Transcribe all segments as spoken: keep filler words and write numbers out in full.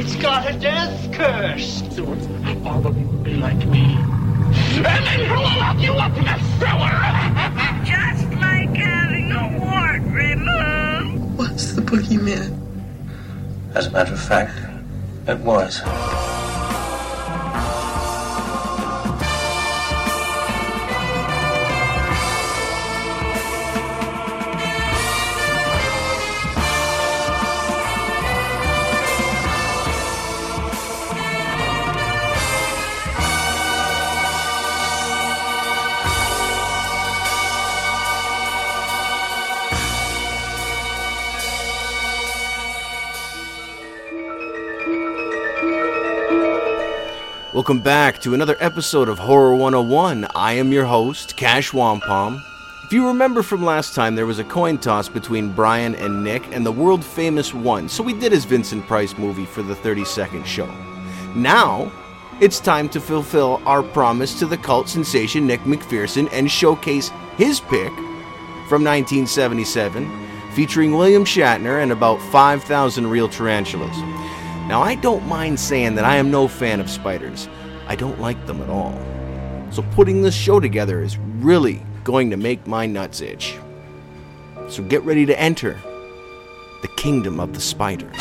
It's got a death curse. Soon, all of you will be like me. And then who will lock you up in a cellar? Just like having a wart removed. What's the boogeyman? As a matter of fact, it was. Welcome back to another episode of Horror one oh one. I am your host, Cash Wampum. If you remember from last time, there was a coin toss between Brian and Nick, and the world famous won, so we did his Vincent Price movie for the thirty-second show. Now, it's time to fulfill our promise to the cult sensation Nick McPherson and showcase his pick from nineteen seventy-seven, featuring William Shatner and about five thousand real tarantulas. Now, I don't mind saying that I am no fan of spiders. I don't like them at all. So putting this show together is really going to make my nuts itch. So get ready to enter the kingdom of the spiders.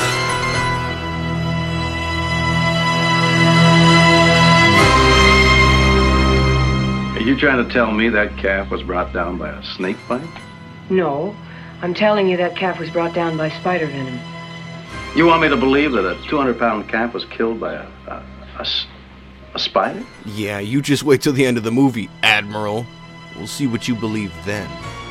Are you trying to tell me that calf was brought down by a snake bite? No, I'm telling you that calf was brought down by spider venom. You want me to believe that a two hundred pound calf was killed by a, a, a, a spider? Yeah, you just wait till the end of the movie, Admiral. We'll see what you believe then.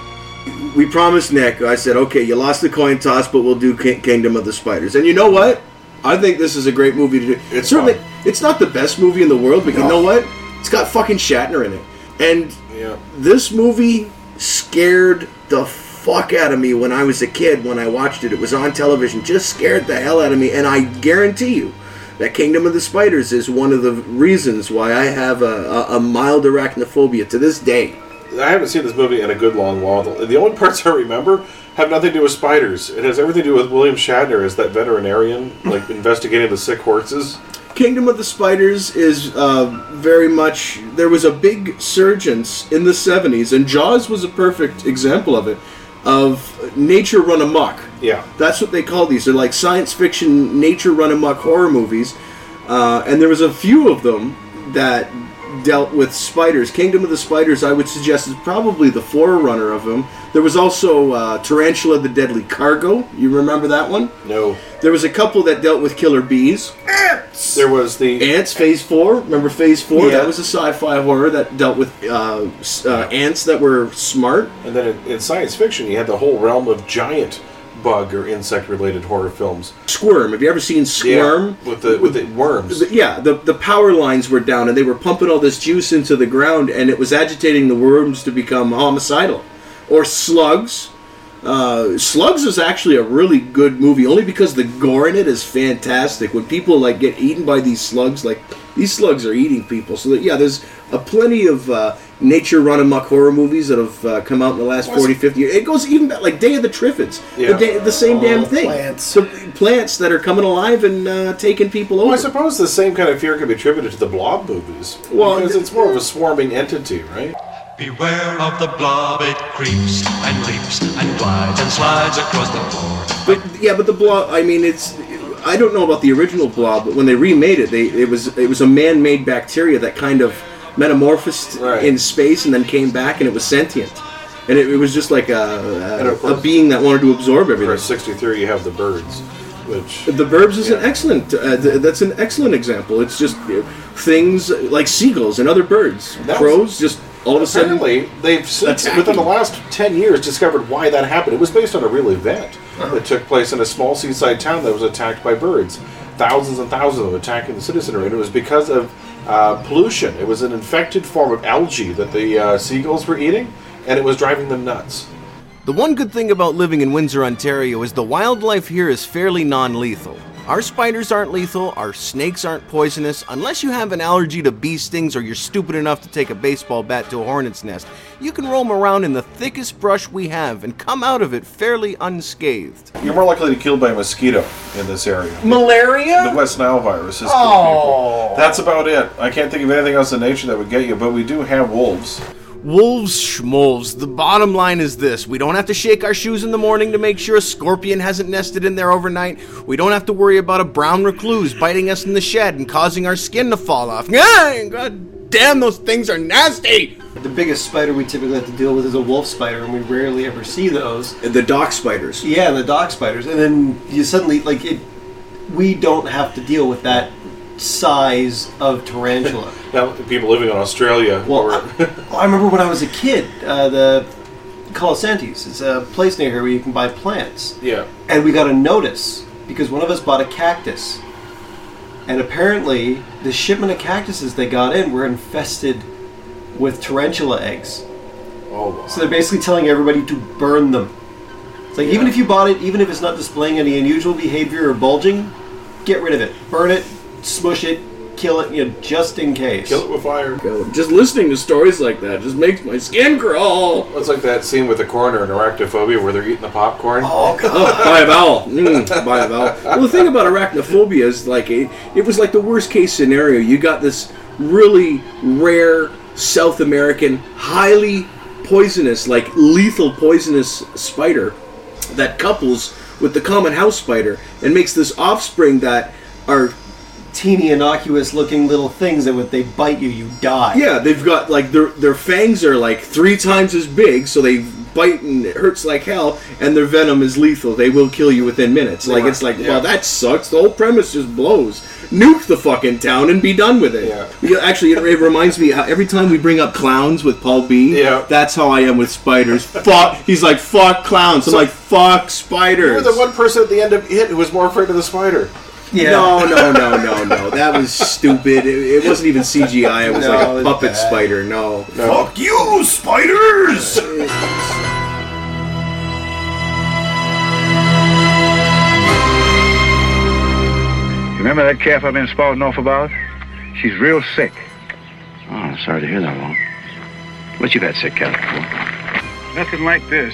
We promised Nick, I said, okay, you lost the coin toss, but we'll do K- Kingdom of the Spiders. And you know what? I think this is a great movie to do. It's certainly, fun. It's not the best movie in the world, but no. You know what? It's got fucking Shatner in it. And yeah. This movie scared the fuck out of me when I was a kid. When I watched it, it was on television, just scared the hell out of me. And I guarantee you that Kingdom of the Spiders is one of the reasons why I have a, a, a mild arachnophobia to this day. I haven't seen this movie in a good long while. The only parts I remember have nothing to do with spiders. It has everything to do with William Shatner as that veterinarian, like investigating the sick horses. Kingdom of the Spiders is uh, very much... There was a big surgence in the seventies, and Jaws was a perfect example of it, of nature run amok. Yeah. That's what they call these. They're like science fiction, nature run amok horror movies. Uh, and there was a few of them that dealt with spiders. Kingdom of the Spiders, I would suggest, is probably the forerunner of them. There was also uh, Tarantula the Deadly Cargo. You remember that one? No. There was a couple that dealt with killer bees. Ants! There was the... Ants, Phase four. Remember Phase four? Yeah. That was a sci-fi horror that dealt with uh, uh, ants that were smart. And then in, in science fiction, you had the whole realm of giant bug or insect-related horror films. Squirm. Have you ever seen Squirm? Yeah, with the with the worms. The, yeah, the the power lines were down, and they were pumping all this juice into the ground, and it was agitating the worms to become homicidal. Or Slugs. Uh, Slugs is actually a really good movie, only because the gore in it is fantastic. When people like get eaten by these slugs, like these slugs are eating people. So that, yeah, there's a plenty of uh, nature run amok horror movies that have uh, come out in the last forty, fifty years. It goes even back, like Day of the Triffids. Yeah. The, day, the same oh, damn thing. Plants. So plants that are coming alive and uh, taking people over. Well, I suppose the same kind of fear can be attributed to the Blob movies. Well, because it's more of a swarming entity, right? Beware of the blob, it creeps and leaps and glides and slides across the floor. But yeah, but the Blob, I mean, it's... I don't know about the original Blob, but when they remade it, they it was it was a man-made bacteria that kind of metamorphosed right. in space and then came back, and it was sentient. And it, it was just like a, a, course, a being that wanted to absorb everything. For sixty-three, you have the birds, which... The Burbs is yeah. an excellent... Uh, th- that's an excellent example. It's just uh, things like seagulls and other birds. That Crows was, just... All of a sudden, apparently, they've since, attacking. within the last ten years, discovered why that happened. It was based on a real event that took place in a small seaside town that was attacked by birds. Thousands and thousands of them attacking the citizenry, and it was because of uh, pollution. It was an infected form of algae that the uh, seagulls were eating, and it was driving them nuts. The one good thing about living in Windsor, Ontario is the wildlife here is fairly non-lethal. Our spiders aren't lethal, our snakes aren't poisonous, unless you have an allergy to bee stings or you're stupid enough to take a baseball bat to a hornet's nest. You can roam around in the thickest brush we have and come out of it fairly unscathed. You're more likely to be killed by a mosquito in this area. Malaria? The West Nile virus is oh. killing people. That's about it. I can't think of anything else in nature that would get you, but we do have wolves. Wolves schmolves. The bottom line is this. We don't have to shake our shoes in the morning to make sure a scorpion hasn't nested in there overnight. We don't have to worry about a brown recluse biting us in the shed and causing our skin to fall off. God damn, those things are nasty! The biggest spider we typically have to deal with is a wolf spider, and we rarely ever see those. The dock spiders. Yeah, the dock spiders. And then you suddenly, like, it. we don't have to deal with that size of tarantula. Now, people living in Australia. Well, or... I, I remember when I was a kid, uh, the Colasantes is a place near here where you can buy plants. Yeah. And we got a notice because one of us bought a cactus. And apparently, the shipment of cactuses they got in were infested with tarantula eggs. Oh, wow. So they're basically telling everybody to burn them. It's like, yeah. even if you bought it, even if it's not displaying any unusual behavior or bulging, get rid of it. Burn it, smush it, kill it, you know, just in case. Kill it with fire. Just listening to stories like that just makes my skin crawl. It's like that scene with the coroner in Arachnophobia where they're eating the popcorn. Oh, God. Oh, by a vowel. Mm, by a vowel. Well, the thing about arachnophobia is, like, it, it was like the worst case scenario. You got this really rare South American, highly poisonous, like lethal poisonous spider that couples with the common house spider and makes this offspring that are teeny innocuous looking little things that when they bite you, you die. Yeah, they've got like their their fangs are like three times as big, so they bite and it hurts like hell, and their venom is lethal. They will kill you within minutes. Like it's like, yeah. well, that sucks. The whole premise just blows. Nuke the fucking town and be done with it. Yeah. Actually, it reminds me how every time we bring up clowns with Paul B. Yeah. That's how I am with spiders. Fuck. He's like, fuck clowns. I'm so, like, fuck spiders. You were the one person at the end of It who was more afraid of the spider. Yeah. No, no, no, no, no. That was stupid. It, it wasn't even C G I. It was no, like a puppet bad. spider. No. no. Fuck you, spiders! Remember that calf I've been spouting off about? She's real sick. Oh, I'm sorry to hear that, Walt. What you got sick calf for? Nothing like this.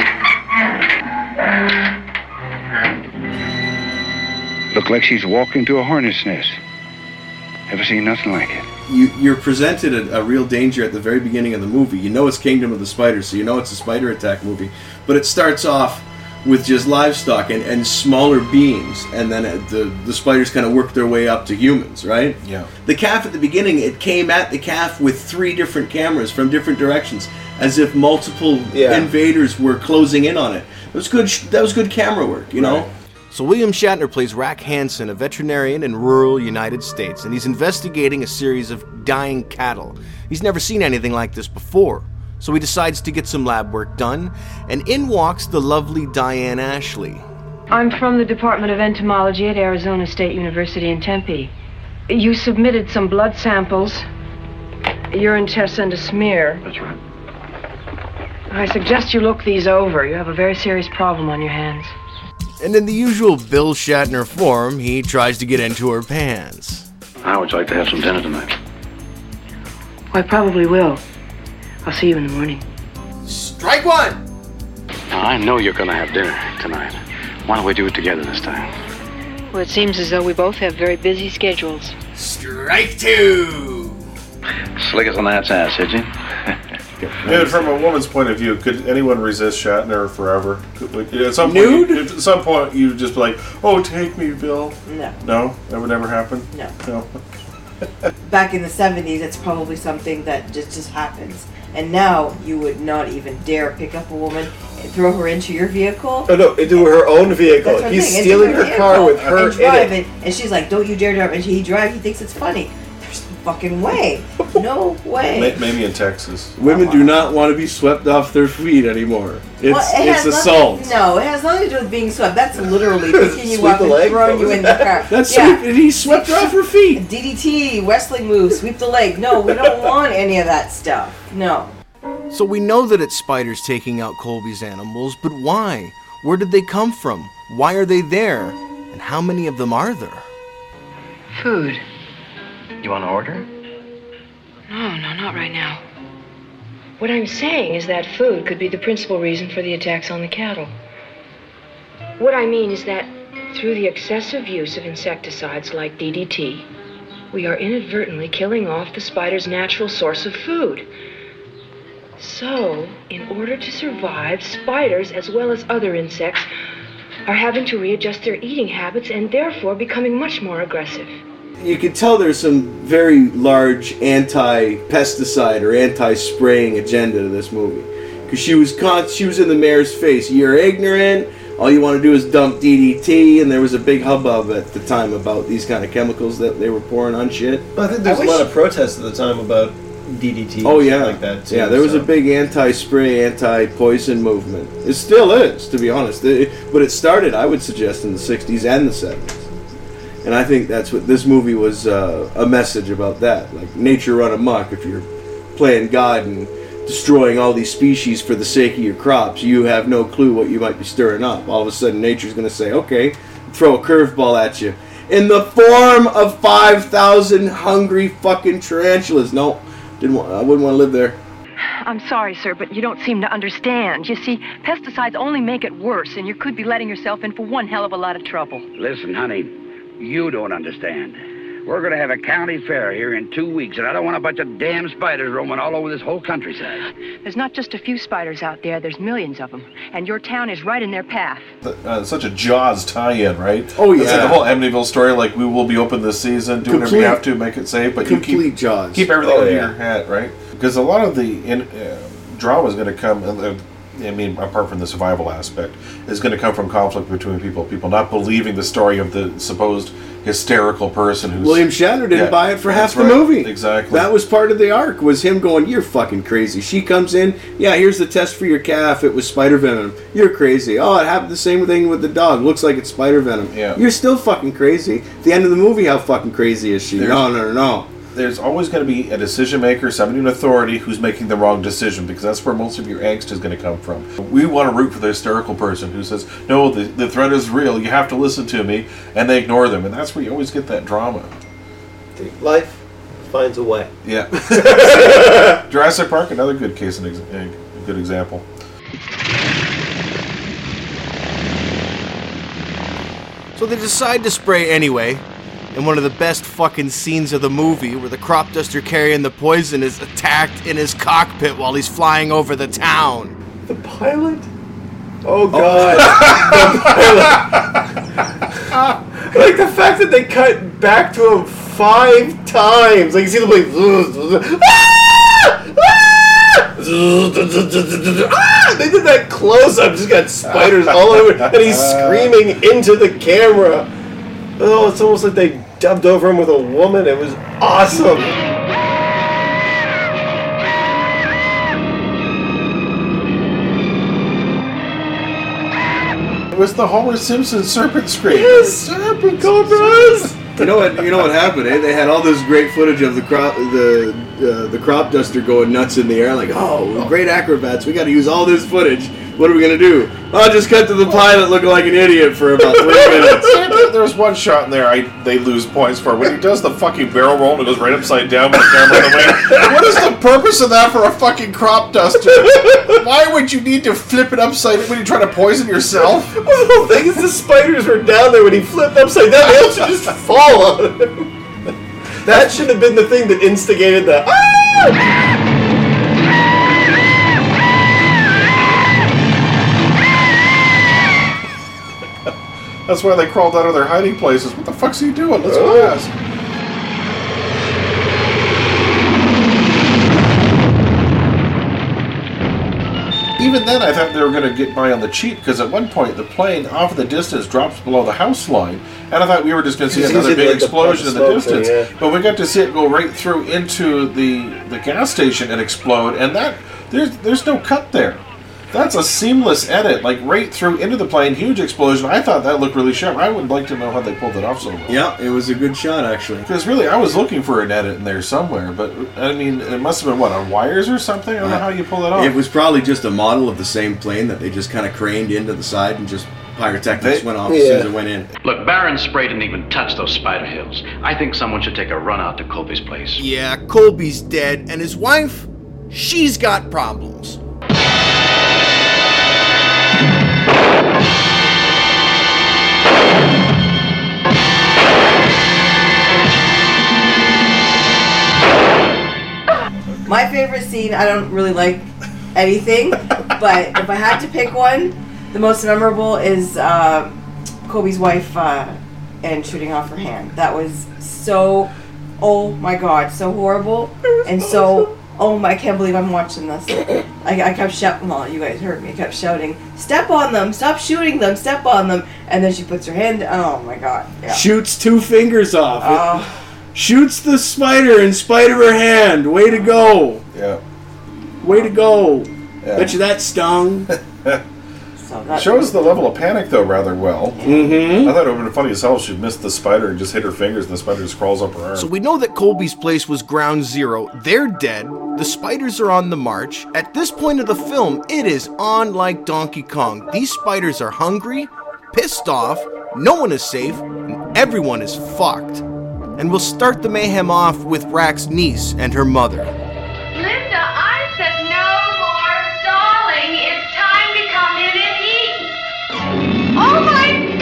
Look like she's walking to a hornet's nest. Ever seen nothing like it? You, you're presented a, a real danger at the very beginning of the movie. You know it's Kingdom of the Spiders, so you know it's a spider attack movie. But it starts off with just livestock and, and smaller beings, and then it, the, the spiders kind of work their way up to humans, right? Yeah. The calf at the beginning, it came at the calf with three different cameras from different directions, as if multiple yeah. invaders were closing in on it. It was good. That was good camera work, you know? Right. So William Shatner plays Rack Hansen, a veterinarian in rural United States, and he's investigating a series of dying cattle. He's never seen anything like this before, so he decides to get some lab work done, and in walks the lovely Diane Ashley. I'm from the Department of Entomology at Arizona State University in Tempe. You submitted some blood samples, a urine test and a smear. That's right. I suggest you look these over. You have a very serious problem on your hands. And in the usual Bill Shatner form, he tries to get into her pants. How would you like to have some dinner tonight? Well, I probably will. I'll see you in the morning. Strike one! Now, I know you're going to have dinner tonight. Why don't we do it together this time? Well, it seems as though we both have very busy schedules. Strike two! Slick as a gnat's ass, did you? Dude, from a woman's point of view, could anyone resist Shatner forever? Could, like, at some Nude? Point, at some point, you'd just be like, "Oh, take me, Bill." No. No, that would never happen. No. No. Back in the seventies, it's probably something that just just happens, and now you would not even dare pick up a woman and throw her into your vehicle. Oh no, into her own vehicle. That's He's thing, stealing her car with her and drive in it. it. And she's like, "Don't you dare drive!" And he drives. He thinks it's funny. There's no fucking way. No way. Maybe in Texas. Women do not want to be swept off their feet anymore. It's well, it it's has assault. Nothing, no, it has nothing to do with being swept. That's literally picking you up and leg? throwing you in the car. That's yeah. sweep, and he swept her off her feet. D D T, wrestling moves, sweep the leg. No, we don't want any of that stuff. No. So we know that it's spiders taking out Colby's animals, but why? Where did they come from? Why are they there? And how many of them are there? Food. You want to order? No, no, not right now. What I'm saying is that food could be the principal reason for the attacks on the cattle. What I mean is that through the excessive use of insecticides like D D T, we are inadvertently killing off the spider's natural source of food. So, in order to survive, spiders, as well as other insects, are having to readjust their eating habits and therefore becoming much more aggressive. You can tell there's some very large anti-pesticide or anti-spraying agenda to this movie. Because she was con- she was in the mayor's face. You're ignorant. All you want to do is dump D D T. And there was a big hubbub at the time about these kind of chemicals that they were pouring on shit. Well, I think there's I a lot of protests at the time about D D T. Oh and yeah, like that too, yeah. There was so. a big anti-spray, anti-poison movement. It still is, to be honest. It, but it started, I would suggest, in the sixties and the seventies. And I think that's what this movie was, uh, a message about that. Like, nature run amok. If you're playing God and destroying all these species for the sake of your crops, you have no clue what you might be stirring up. All of a sudden, nature's going to say, okay, throw a curveball at you. In the form of five thousand hungry fucking tarantulas. No, didn't want, I wouldn't want to live there. I'm sorry, sir, but you don't seem to understand. You see, pesticides only make it worse, and you could be letting yourself in for one hell of a lot of trouble. Listen, honey, you don't understand. We're going to have a county fair here in two weeks, and I don't want a bunch of damn spiders roaming all over this whole countryside. There's not just a few spiders out there, there's millions of them, and your town is right in their path. Uh, such a Jaws tie-in, right? Oh, It's like yeah. the whole Amityville story, like, we will be open this season, do whatever you Complete- have to, make it safe, but you complete keep, Jaws. keep everything Oh, under yeah. your hat, right? Because a lot of the in, uh, drama is going to come, uh, I mean, apart from the survival aspect, is going to come from conflict between people. People not believing the story of the supposed hysterical person who's... William Shatner didn't Yeah, buy it for half that's the right. movie. Exactly. That was part of the arc, was him going, you're fucking crazy. She comes in, yeah, here's the test for your calf. It was spider venom. You're crazy. Oh, it happened the same thing with the dog. Looks like it's spider venom. Yeah. You're still fucking crazy. At the end of the movie, how fucking crazy is she? There's- No, no, no, no. There's always going to be a decision maker, somebody in authority who's making the wrong decision, because that's where most of your angst is going to come from. We want to root for the hysterical person who says, no, the, the threat is real, you have to listen to me, and they ignore them, and that's where you always get that drama. Life finds a way. Yeah. Jurassic Park, another good case and ex- a good example. So they decide to spray anyway. In one of the best fucking scenes of the movie, where the crop duster carrying the poison is attacked in his cockpit while he's flying over the town. The pilot? Oh god. The pilot. Like the fact that they cut back to him five times. Like you see the blade. They did that close up, just got spiders all over, and he's screaming into the camera. Oh, it's almost like they dubbed over him with a woman. It was awesome. It was the Homer Simpson serpent scream. Yes, serpent cobras. You know what? You know what happened? Eh? They had all this great footage of the crop, the uh, the crop duster going nuts in the air. Like, oh, great acrobats! We got to use all this footage. What are we gonna do? I'll just cut to the pilot looking like an idiot for about three minutes. There was one shot in there I they lose points for. When he does the fucking barrel roll and it goes right upside down with the camera in the way. What is the purpose of that for a fucking crop duster? Why would you need to flip it upside when you try to poison yourself? Well, the whole thing is the spiders were down there when he flipped upside down. They all should just fall on him. That should have been the thing that instigated the ah! That's why they crawled out of their hiding places. What the fuck's he doing? Let's go ask. Even then, I thought they were going to get by on the cheap, because at one point the plane, off in the distance, drops below the house line, and I thought we were just going to see You another see big the- the explosion in the smoke thing, distance. yeah. But we got to see it go right through into the the gas station and explode, and that there's there's no cut there. That's a seamless edit, like right through into the plane, huge explosion. I thought that looked really sharp. I would like to know how they pulled it off so well. Yeah, it was a good shot, actually. Because really, I was looking for an edit in there somewhere, but I mean, it must have been what, on wires or something? I don't know how you pull that off. It was probably just a model of the same plane that they just kind of craned into the side and just pyrotechnics went off as soon as it went in. Look, Baron Spray didn't even touch those spider hills. I think someone should take a run out to Colby's place. Yeah, Colby's dead, and his wife, she's got problems. My favorite scene, I don't really like anything, but if I had to pick one, the most memorable is uh, Colby's wife uh, and shooting off her hand. That was so, oh my god, so horrible, and so, oh my, I can't believe I'm watching this. I, I kept shouting, well, you guys heard me, I kept shouting, step on them, stop shooting them, step on them, and then she puts her hand, oh my god. Yeah. Shoots two fingers off. Oh. Shoots the spider in spite of her hand. Way to go. Yeah. Way to go. Yeah. Bet you that stung. So that shows the level of panic, though, rather well. Mm-hmm. I thought it would have been funny as hell if she'd missed the spider and just hit her fingers and the spider just crawls up her arm. So we know that Colby's place was ground zero. They're dead. The spiders are on the march. At this point of the film, it is on like Donkey Kong. These spiders are hungry, pissed off, no one is safe, and everyone is fucked. And we'll start the mayhem off with Rack's niece and her mother. Linda, I said no more stalling. It's time to come in and eat. Oh my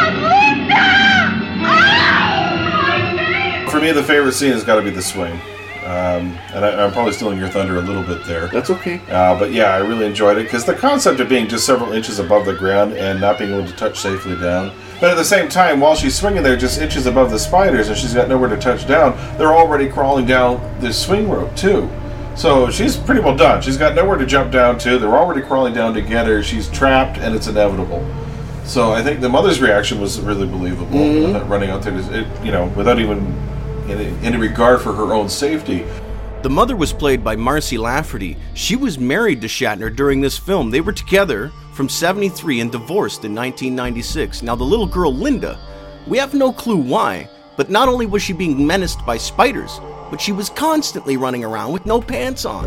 God, Linda! Oh! For me, the favorite scene has got to be the swing. Um, and I, I'm probably stealing your thunder a little bit there. That's okay. Uh, but yeah, I really enjoyed it because the concept of being just several inches above the ground and not being able to touch safely down. But at the same time, while she's swinging there just inches above the spiders and she's got nowhere to touch down, they're already crawling down this swing rope too. So she's pretty well done. She's got nowhere to jump down to. They're already crawling down together. She's trapped and it's inevitable. So I think the mother's reaction was really believable. Mm-hmm. Running out there, it, you know, without even any, any regard for her own safety. The mother was played by Marcy Lafferty. She was married to Shatner during this film. They were together from seventy-three and divorced in nineteen ninety-six. Now the little girl Linda, we have no clue why, but not only was she being menaced by spiders, but she was constantly running around with no pants on.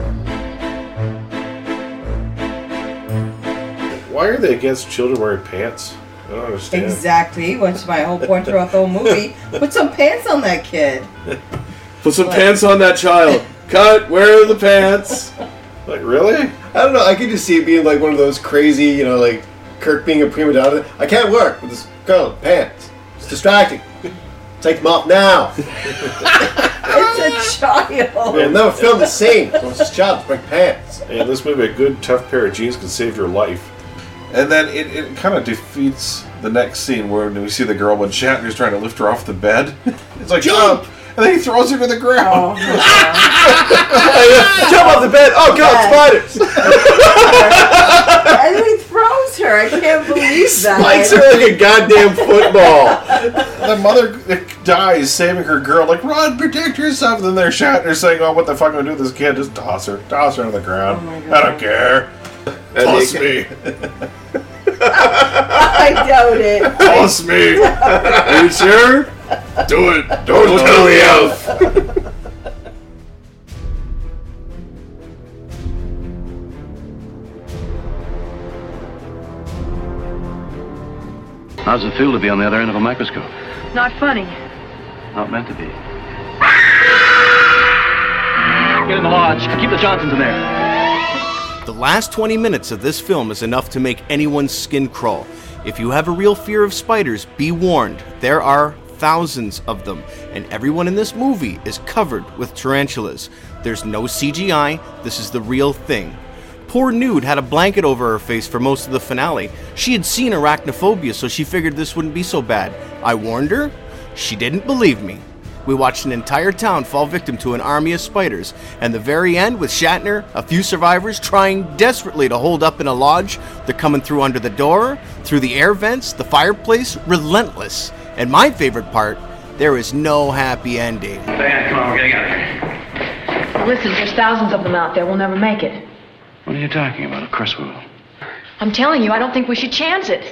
Why are they against children wearing pants? I don't understand. Exactly, which is my whole point throughout the whole movie. Put some pants on that kid. Put some Like- pants on that child. Cut. Where are the pants? Like, really? I don't know. I could just see it being like one of those crazy, you know, like Kirk being a prima donna. I can't work with this girl in pants. It's distracting. Take them off now. It's a child. We'll never film the scene. So it's this child to bring pants. In this movie, a good tough pair of jeans can save your life. And then it, it kind of defeats the next scene where we see the girl when Shatner's trying to lift her off the bed. It's like, jump! And then he throws her to the ground. Oh, jump off the bed! Oh god, spiders! And then he throws her. I can't believe that. Spikes her like a goddamn football. The mother dies saving her girl, like, run, protect yourself. And then they're Shatner saying, oh, what the fuck am I doing with this kid? Just toss her. Toss her on the ground. Oh I don't care. Toss me. I doubt it. Toss me. Are you sure? Do it. Don't, Don't tell me else. How's it feel to be on the other end of a microscope? Not funny. Not meant to be. Get in the lodge. Keep the Johnsons in there. The last twenty minutes of this film is enough to make anyone's skin crawl. If you have a real fear of spiders, be warned. There are thousands of them, and everyone in this movie is covered with tarantulas. There's no C G I. This is the real thing. Poor Nude had a blanket over her face for most of the finale. She had seen arachnophobia, so she figured this wouldn't be so bad. I warned her. She didn't believe me. We watched an entire town fall victim to an army of spiders, and the very end with Shatner, a few survivors trying desperately to hold up in a lodge. They're coming through under the door, through the air vents, the fireplace, relentless. And my favorite part, there is no happy ending. Diana, come on, we're getting out of here. Listen, there's thousands of them out there. We'll never make it. What are you talking about? Of course we will. I'm telling you, I don't think we should chance it.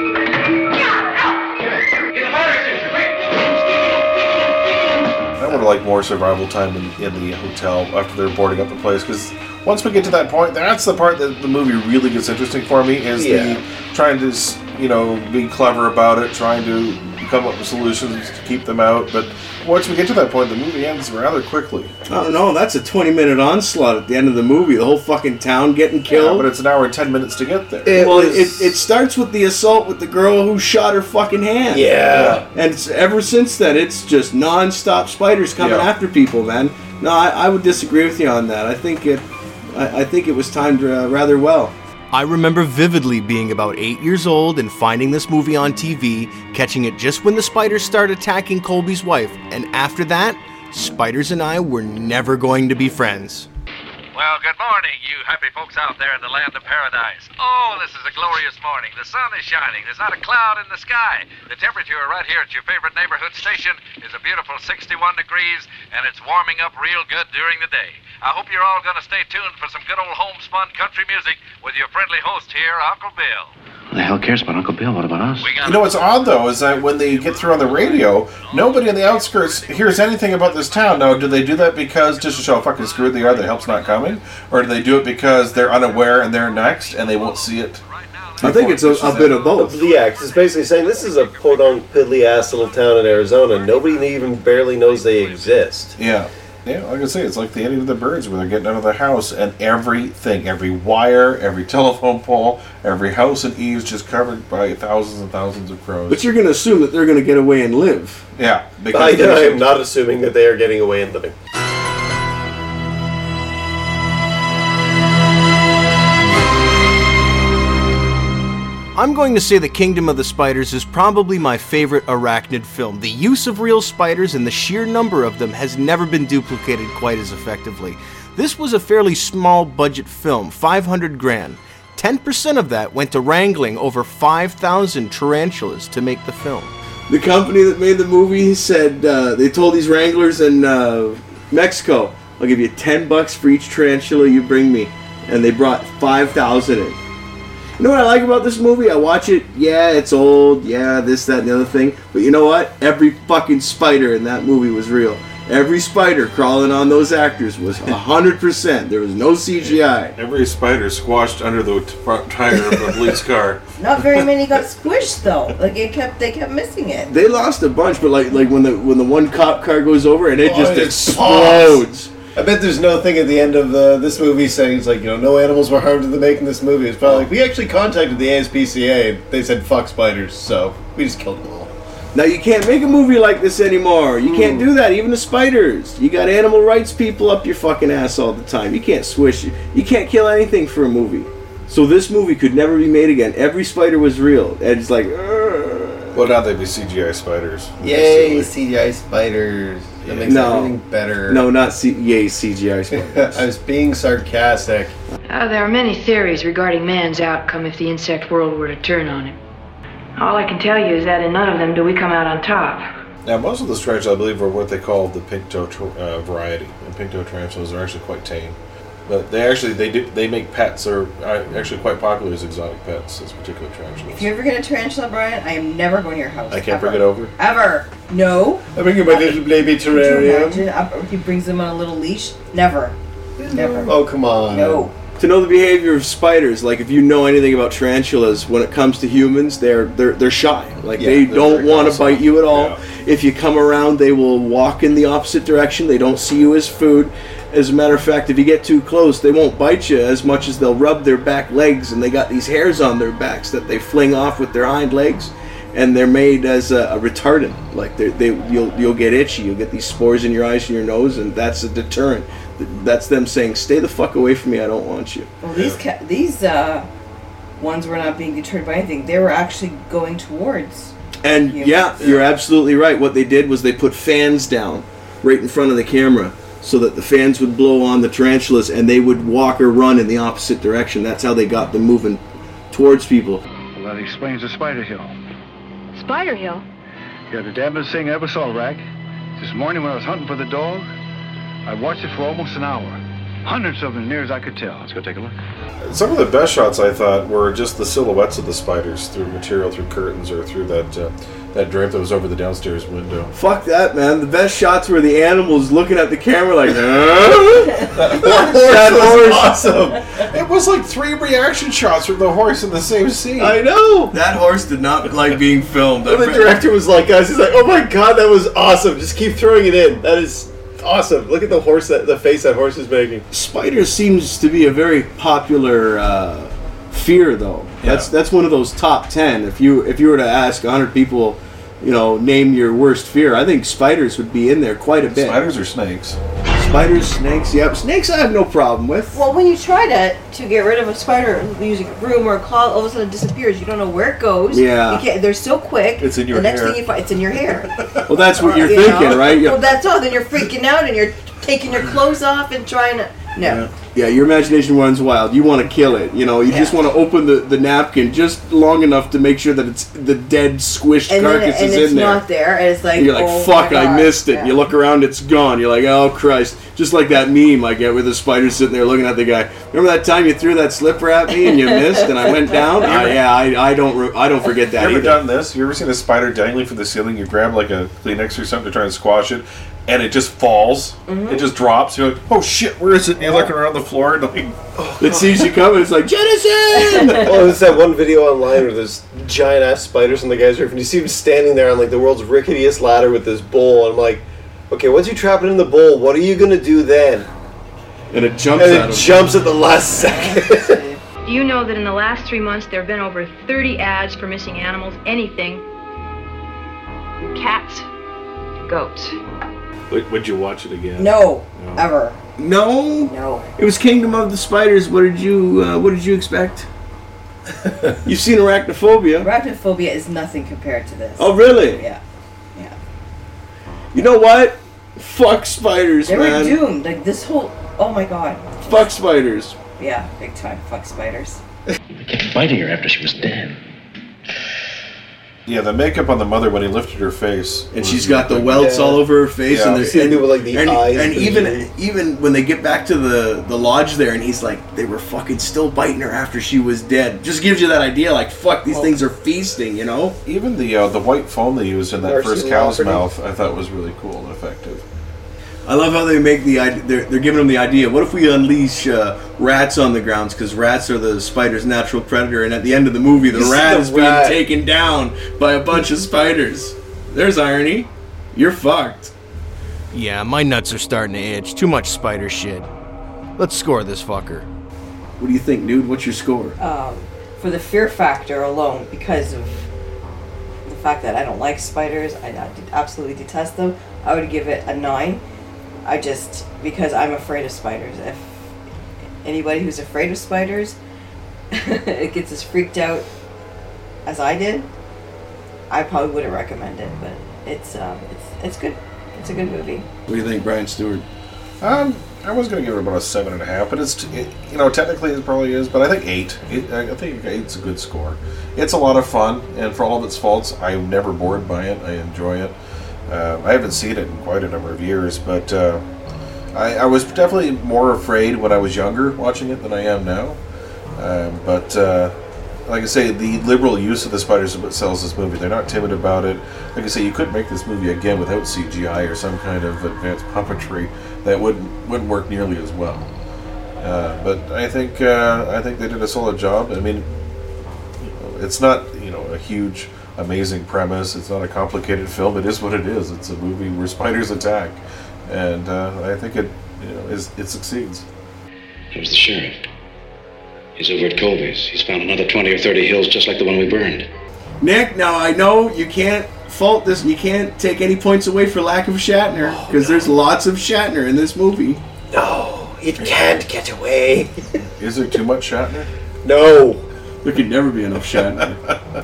I would have like more survival time in, in the hotel after they're boarding up the place, because once we get to that point, that's the part that the movie really gets interesting for me, is Yeah. the trying to, you know, be clever about it, trying to come up with solutions to keep them out. But once we get to that point, the movie ends rather quickly. I don't know. That's a twenty-minute onslaught at the end of the movie. The whole fucking town getting killed. Yeah, but it's an hour and ten minutes to get there. It, well, it, it starts with the assault with the girl who shot her fucking hand. Yeah. And it's, ever since then, it's just non-stop spiders coming Yeah. after people, man. No, I, I would disagree with you on that. I think it, I, I think it was timed uh, rather well. I remember vividly being about eight years old and finding this movie on T V, catching it just when the spiders start attacking Colby's wife, and after that, Spiders and I were never going to be friends. Well, good morning, you happy folks out there in the land of paradise. Oh, this is a glorious morning. The sun is shining. There's not a cloud in the sky. The temperature right here at your favorite neighborhood station is a beautiful sixty-one degrees, and it's warming up real good during the day. I hope you're all going to stay tuned for some good old homespun country music with your friendly host here, Uncle Bill. Who the hell cares about Uncle Bill? What about us? You know what's odd, though, is that when they get through on the radio, nobody on the outskirts hears anything about this town. Now, do they do that because, just to show how fucking screwed they are, that help's not coming? Or do they do it because they're unaware and they're next and they won't see it? I think it's a, a bit of both. Yeah, 'cause it's basically saying this is a podunk, piddly-ass little town in Arizona. Nobody even barely knows they exist. Yeah. Yeah, like I say, it's like the ending of the birds where they're getting out of the house and everything, every wire, every telephone pole, every house and eaves just covered by thousands and thousands of crows. But you're going to assume that they're going to get away and live. Yeah. I, I am not assuming that they are getting away and living. I'm going to say The Kingdom of the Spiders is probably my favorite arachnid film. The use of real spiders and the sheer number of them has never been duplicated quite as effectively. This was a fairly small budget film, five hundred grand. ten percent of that went to wrangling over five thousand tarantulas to make the film. The company that made the movie said, uh, they told these wranglers in uh, Mexico, I'll give you ten bucks for each tarantula you bring me. And they brought five thousand in. You know what I like about this movie? I watch it, yeah, it's old, yeah, this, that, and the other thing. But you know what? Every fucking spider in that movie was real. Every spider crawling on those actors was one hundred percent. There was no C G I. Every spider squashed under the front tire of the police car. Not very many got squished though. Like it kept, they kept missing it. They lost a bunch, but like like when the when the one cop car goes over and it Oh, just it explodes. I bet there's no thing at the end of the, this movie saying it's like, you know, no animals were harmed in the making this movie. It's probably like, we actually contacted the A S P C A and they said fuck spiders, so we just killed them all. Now you can't make a movie like this anymore. You can't do that, even the spiders. You got animal rights people up your fucking ass all the time. You can't swish it. You can't kill anything for a movie. So this movie could never be made again. Every spider was real. And it's like, Urgh. Well, now they'd be C G I spiders. Yay, C G I spiders. That makes No. everything better. No, not C- yay C G I spiders. I was being sarcastic. Uh, there are many theories regarding man's outcome if the insect world were to turn on him. All I can tell you is that in none of them do we come out on top. Now, most of the tarantulas, I believe, are what they call the pink-toe tr- uh, variety. And pink-toe tarantulas are actually quite tame. But they actually, they do, they make pets, or are actually quite popular as exotic pets, this particular tarantulas. If you ever get a tarantula, Brian, I am never going to your house. I can't ever. bring it over? Ever. No. I bring you my little baby Could you terrarium. imagine? Uh, He brings them on a little leash. Never. Never. Oh, come on. No. To know the behavior of spiders, like if you know anything about tarantulas, when it comes to humans, they're they're they're shy. Like Yeah, they they're don't very want to docile. bite you at all. Yeah. If you come around, they will walk in the opposite direction. They don't see you as food. As a matter of fact, if you get too close, they won't bite you as much as they'll rub their back legs, and they got these hairs on their backs that they fling off with their hind legs, and they're made as a, a retardant. Like they, they, you'll you'll get itchy. You'll get these spores in your eyes and your nose, and that's a deterrent. That's them saying, "Stay the fuck away from me. I don't want you." Well, these ca- these uh, ones were not being deterred by anything. They were actually going towards. And humans. yeah, you're absolutely right. What they did was they put fans down right in front of the camera so that the fans would blow on the tarantulas and they would walk or run in the opposite direction. That's how they got them moving towards people. Well, that explains the Spider Hill. Spider Hill? Yeah, the damnedest thing I ever saw, Rag. This morning when I was hunting for the dog, I watched it for almost an hour. Hundreds of them, near as I could tell. Let's go take a look. Some of the best shots I thought were just the silhouettes of the spiders through material, through curtains, or through that uh, that drape that was over the downstairs window. Fuck that, man. The best shots were the animals looking at the camera like, huh? That horse, that horse was awesome. It was like three reaction shots from the horse in the same scene. I know. That horse did not like being filmed. Well, the director was like us. He's like, "Oh my god, that was awesome! Just keep throwing it in. That is awesome. Look at the horse, that the face that horse is making." Spiders seems to be a very popular uh, fear, though. Yeah. That's that's one of those top ten. If you if you were to ask a hundred people, you know, name your worst fear, I think spiders would be in there quite a bit. Spiders or snakes? Spiders, snakes, yep. Snakes I have no problem with. Well, when you try to to get rid of a spider using a broom or a claw, all of a sudden it disappears. You don't know where it goes. Yeah. You can't, they're so quick. It's in your The next hair. thing you find, it's in your hair. Well, that's what Or, you're you thinking, know? right? Well, that's all. Then you're freaking out and you're taking your clothes off and trying to... No. Yeah. Yeah, your imagination runs wild. You want to kill it. You know, you Yeah. just want to open the, the napkin just long enough to make sure that it's the dead, squished And, then, carcass and is it's in there. not there. And it's like, And you're like, oh fuck, my I God. missed it. Yeah. You look around, it's gone. You're like, oh, Christ. Just like that meme I get where the spider's sitting there looking at the guy. Remember that time you threw that slipper at me and you missed and I went down? I, yeah, I, I don't re- I don't forget that You ever either. done this? You ever seen a spider dangling from the ceiling? You grab like a Kleenex or something to try and squash it, and it just falls. Mm-hmm. It just drops. You're like, oh shit, where is it? And you're looking around the floor and like, It sees you coming. It's like, Jettison! Well, there's that one video online where there's giant ass spiders on the guy's roof, and you see him standing there on like the world's ricketiest ladder with this bowl, and I'm like, okay, once you trap it in the bowl, what are you gonna do then? And it jumps and at it him. jumps at the last second. Do you know that in the last three months there have been over thirty ads for missing animals? Anything. Cats, goats. Would, would you watch it again? No, ever. No? No. It was Kingdom of the Spiders. What did you uh, What did you expect? You've seen Arachnophobia. Arachnophobia is nothing compared to this. Oh, really? Yeah. Yeah. You know what? Fuck spiders, They man. were doomed. Like this whole. Oh my god. Fuck spiders. Yeah, big time. Fuck spiders. Kept biting her after she was dead. Yeah, the makeup on the mother when he lifted her face, And she's got the welts Yeah. all over her face, Yeah. and You they're see the and, people with, like, the and, eyes and and even the- even when they get back to the the lodge there, and he's like, they were fucking still biting her after she was dead. Just gives you that idea, like, fuck, these Well- things are feasting, you know. even the uh, the white foam they used in that Darcy first cow's Lafferty. mouth, I thought was really cool and effective. I love how they make the idea. They're, they're giving them the idea. What if we unleash uh, rats on the grounds? Because rats are the spider's natural predator. And at the end of the movie, the You see rat the is rat. being taken down by a bunch of spiders. There's irony. You're fucked. Yeah, my nuts are starting to itch. Too much spider shit. Let's score this fucker. What do you think, dude? What's your score? Um, for the fear factor alone, because of the fact that I don't like spiders, I, I absolutely detest them, I would give it a nine. I just, because I'm afraid of spiders. If anybody who's afraid of spiders it gets as freaked out as I did, I probably wouldn't recommend it, but it's um, it's it's good. It's a good movie. What do you think, Brian Stewart? Um, I was going to give it about a seven and a half, but it's it, you know technically it probably is, but I think eight. It, I think eight's a good score. It's a lot of fun, and for all of its faults, I'm never bored by it. I enjoy it. Uh, I haven't seen it in quite a number of years, but uh, I, I was definitely more afraid when I was younger watching it than I am now. Um, but uh, like I say, the liberal use of the spiders is what sells this movie. They're not timid about it. Like I say, you couldn't make this movie again without C G I or some kind of advanced puppetry that wouldn't wouldn't work nearly as well. Uh, but I think uh, I think they did a solid job. I mean, you know, it's not you know a huge, amazing premise. It's not a complicated film. It is what it is. It's a movie where spiders attack, and uh, I think it you know is it succeeds. There's the sheriff. He's over at Colby's. He's found another twenty or thirty hills just like the one we burned. Nick, now I know you can't fault this. You can't take any points away for lack of Shatner, because there's lots of Shatner in this movie. No, it can't get away. Is there too much Shatner? No. There could never be enough Shatner.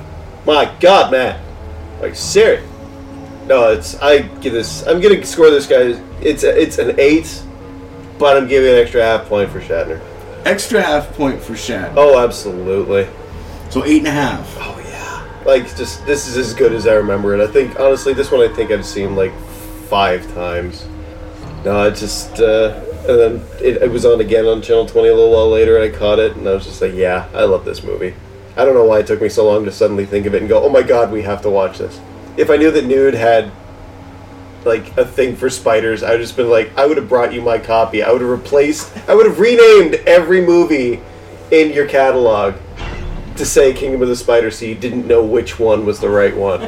My God, man. Like, serious. No, it's. I give this. I'm gonna score this guy. It's a, it's an eight, but I'm giving an extra half point for Shatner. Extra half point for Shatner. Oh, absolutely. So eight and a half. Oh yeah. Like, just this is as good as I remember it. I think honestly, this one I think I've seen like five times. No, it just. Uh, And then it, it was on again on Channel twenty a little while later, and I caught it, and I was just like, yeah, I love this movie. I don't know why it took me so long to suddenly think of it and go, oh my god, we have to watch this. If I knew that Nude had, like, a thing for spiders, I would have just been like, I would have brought you my copy. I would have replaced, I would have renamed every movie in your catalog to say Kingdom of the Spiders so you didn't know which one was the right one.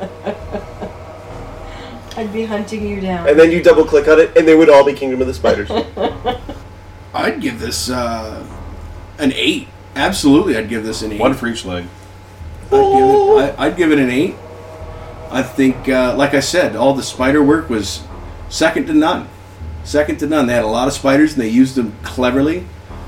I'd be hunting you down. And then you double click on it, and they would all be Kingdom of the Spiders. I'd give this uh, an eight. Absolutely, I'd give this an eight. One for each leg. I'd give it, I, I'd give it an eight. I think, uh, like I said, all the spider work was second to none. Second to none. They had a lot of spiders, and they used them cleverly.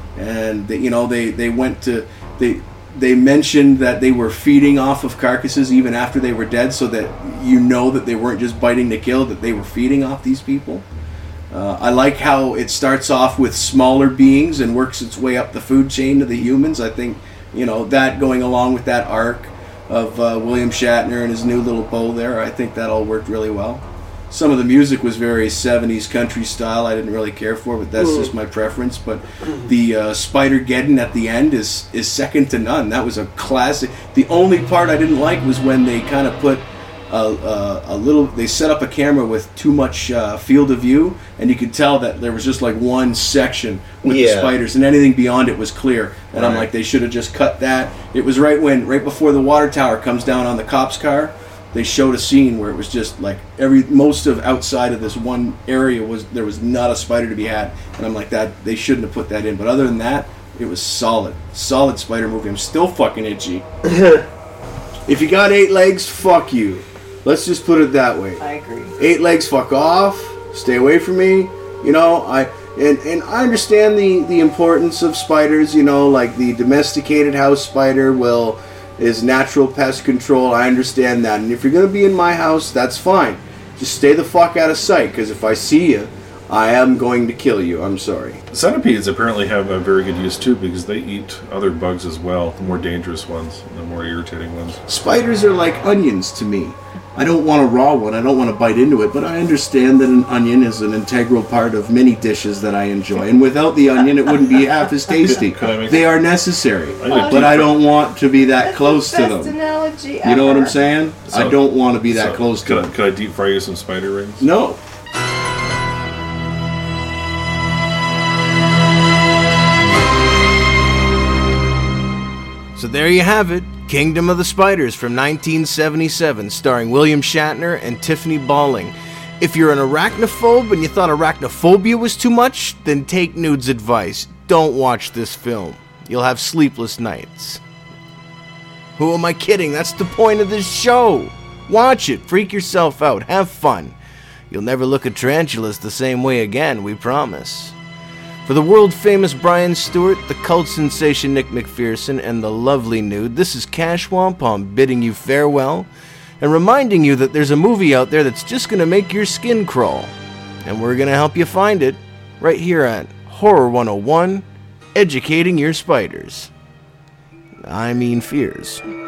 And they, you know, they, they went to they. They mentioned that they were feeding off of carcasses even after they were dead, so that you know that they weren't just biting to kill, that they were feeding off these people. Uh, I like how it starts off with smaller beings and works its way up the food chain to the humans. I think, you know, that going along with that arc of uh, William Shatner and his new little bow there, I think that all worked really well. Some of the music was very seventies country style. I didn't really care for, but that's just my preference. But the uh, Spider-Geddon at the end is is second to none. That was a classic. The only part I didn't like was when they kind of put a, a, a little. They set up a camera with too much uh, field of view, and you could tell that there was just like one section with Yeah. the spiders, and anything beyond it was clear. And I'm Right. like, they should have just cut that. It was right when, right before the water tower comes down on the cop's car. They showed a scene where it was just like every most of outside of this one area was there was not a spider to be had, and I'm like, that they shouldn't have put that in. But other than that, it was solid, solid spider movie. I'm still fucking itchy. If you got eight legs, fuck you. Let's just put it that way. I agree. Eight legs, fuck off. Stay away from me. You know, I and and I understand the the importance of spiders. You know, like the domesticated house spider will. Is natural pest control. I understand that. And if you're going to be in my house, that's fine. Just stay the fuck out of sight, because if I see you, I am going to kill you. I'm sorry. Centipedes apparently have a very good use too, because they eat other bugs as well, the more dangerous ones, the more irritating ones. Spiders are like onions to me. I don't want a raw one. I don't want to bite into it, but I understand that an onion is an integral part of many dishes that I enjoy. And without the onion, it wouldn't be half as tasty. They are necessary, but I don't want to be that That's close the to best them. analogy You know what I'm ever. saying? I So- don't want to be that So, close to could I, them. could I deep fry you some spider rings? No. So there you have it, Kingdom of the Spiders from nineteen seventy-seven, starring William Shatner and Tiffany Balling. If you're an arachnophobe and you thought arachnophobia was too much, then take Nude's advice. Don't watch this film. You'll have sleepless nights. Who am I kidding? That's the point of this show. Watch it, freak yourself out, have fun. You'll never look at tarantulas the same way again, we promise. For the world-famous Brian Stewart, the cult sensation Nick McPherson, and the lovely Nude, this is Cash Wampum bidding you farewell and reminding you that there's a movie out there that's just going to make your skin crawl. And we're going to help you find it right here at Horror one oh one, educating your spiders. I mean fears.